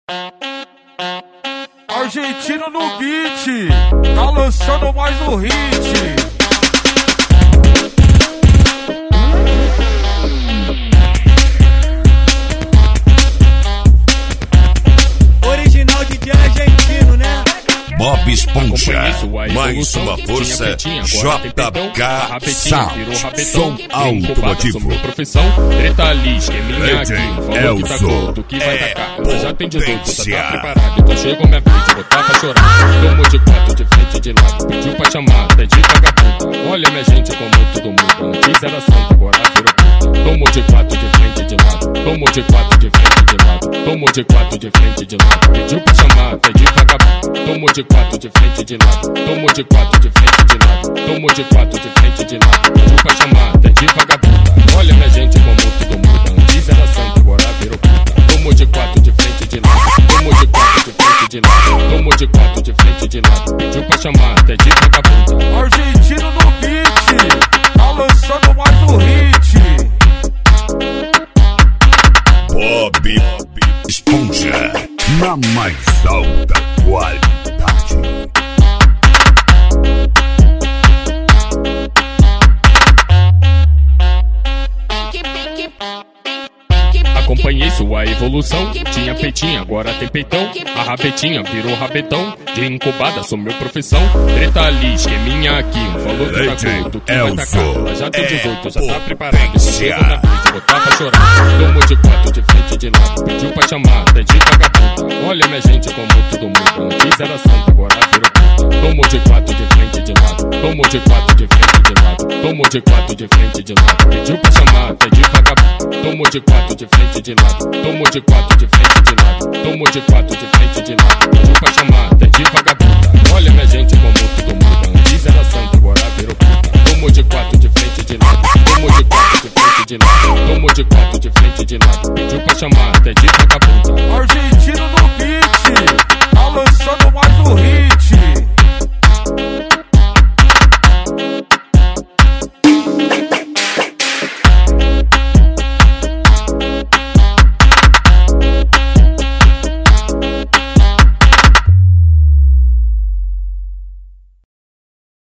Argentino no beat, tá lançando mais um hit. Original DJ argentino, né? Bob Esponja, mais uma força, JK Sound, som automotivo. Profissão, treta ali, esqueminha aqui, falou que tá gordo, que vai tacar. Ela já tem 18, já tá preparado, então chegou minha frente, botar pra chorar. Tomou de quatro, de frente, de lado, pediu pra chamar, até de vagabundo. Olha minha gente como tudo muda, antes era santa, agora virou puta. Tomou de quatro, de frente, de lado, tomou de quatro, de frente, de lado, tomou de quatro, de frente, de lado, pediu pra chamar, até de vagabundo. Tomou de quatro, de frente, de lado, tomou de quatro, de frente, de lado, tomou de quatro, de frente, de lado, pediu pra chamar, até de vagabunda. Olha minha gente como tudo muda, antes era santa, agora virou puta. Tomou de quatro, de frente, de lado, tomou de quatro, de frente, de lado, tomou de quatro, de frente, de lado, pediu pra chamar, até de vagabunda. Argentino no beat, tá lançando mais um hit. Bob Esponja, na mais alta qualidade. Acompanhei sua evolução, tinha peitinho, agora tem peitão. A rabetinha virou rabetão, de incubada sou meu profissão. Treta ali, esqueminha aqui, falou que tá gordo, que vai tacar. Ela já tem 18, já tá preparada, então chega na frente, botar pra chorar. Tomou de quatro, de frente, de lado, pediu pra chamar, até de vagabunda. Olha minha gente como tudo muda, antes era santa, agora virou puta. Tomou de quatro, de frente, de lado, tomou de quatro, de frente, de lado, tomou de quatro, de frente, de lado, pediu pra chamar, até de vagabunda. Tomou de quatro, de frente, de lado, tomou de quatro, de frente, de lado, tomou de quatro, de frente, de lado, pediu pra chamar, até de vagabundo.